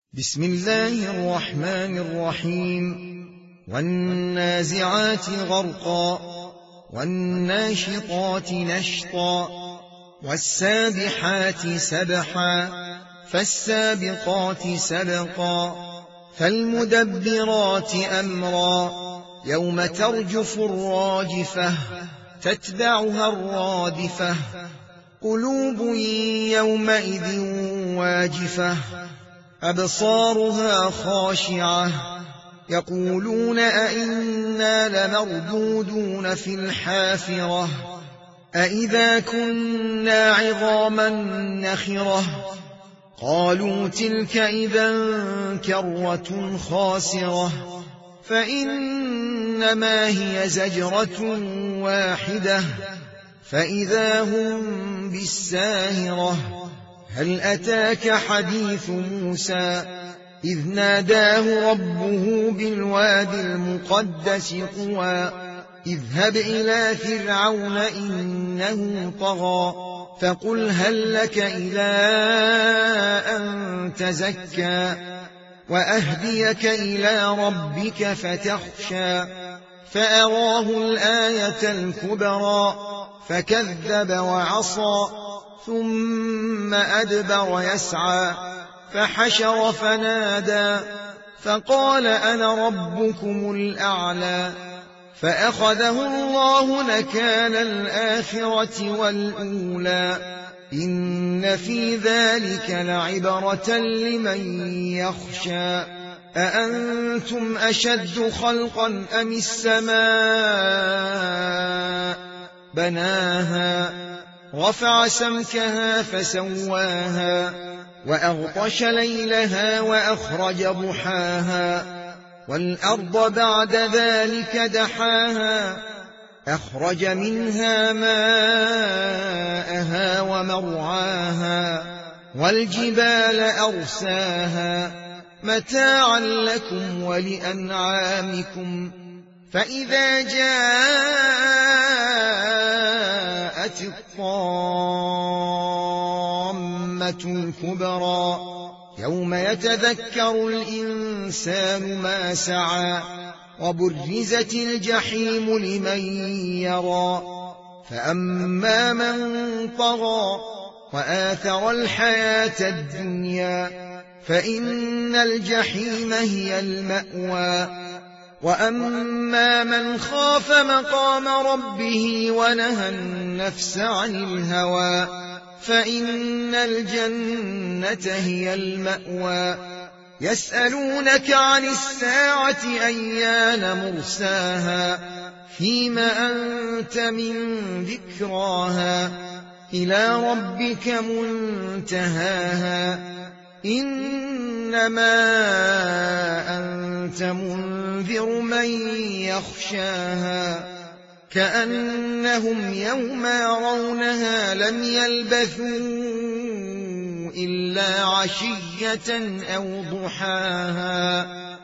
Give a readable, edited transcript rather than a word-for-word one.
بسم الله الرحمن الرحيم. والنازعات غرقا والناشطات نشطا والسابحات سبحا فالسابقات سبقا فالمدبرات أمرا يوم ترجف الراجفة تتبعها الرادفة قلوب يومئذ واجفة أبصارها خاشعة يقولون أئنا لمردودون في الحافرة أئذا كنا عظاما نخرة قالوا تلك إذا كرة خاسرة فإنما هي زجرة واحدة فإذا هم بالساهرة هل أتاك حديث موسى إذ ناداه ربه بالوادي المقدس طوى اذهب إلى فرعون إنه طغى فقل هل لك إلى أن تزكى وأهديك إلى ربك فتخشى فأراه الآية الكبرى فكذب وعصى ثم أدبر يسعى فحشر فنادى فقال أنا ربكم الأعلى فأخذه الله نكال الآخرة والأولى إن في ذلك لعبرة لمن يخشى أأنتم أشد خلقا أم السماء بناها رفع سمكها فسواها وأغطش ليلها وأخرج ضحاها والأرض بعد ذلك دحاها أخرج منها ماءها ومرعاها والجبال أرساها متاعا لكم ولأنعامكم فإذا جاءت الطامة الكبرى يوم يتذكر الإنسان ما سعى وبرزت الجحيم لمن يرى فأما من طغى وآثر الحياة الدنيا فإن الجحيم هي المأوى وأما من خاف مقام ربه ونهى النفس عن الهوى فإن الجنة هي المأوى يسألونك عن الساعة أيان مرساها فيم أنت من ذكراها إلى ربك منتهاها إنما أنت منذر من يخشاها كأنهم يوم يرونها لم يلبثوا إلا عشية أو ضحاها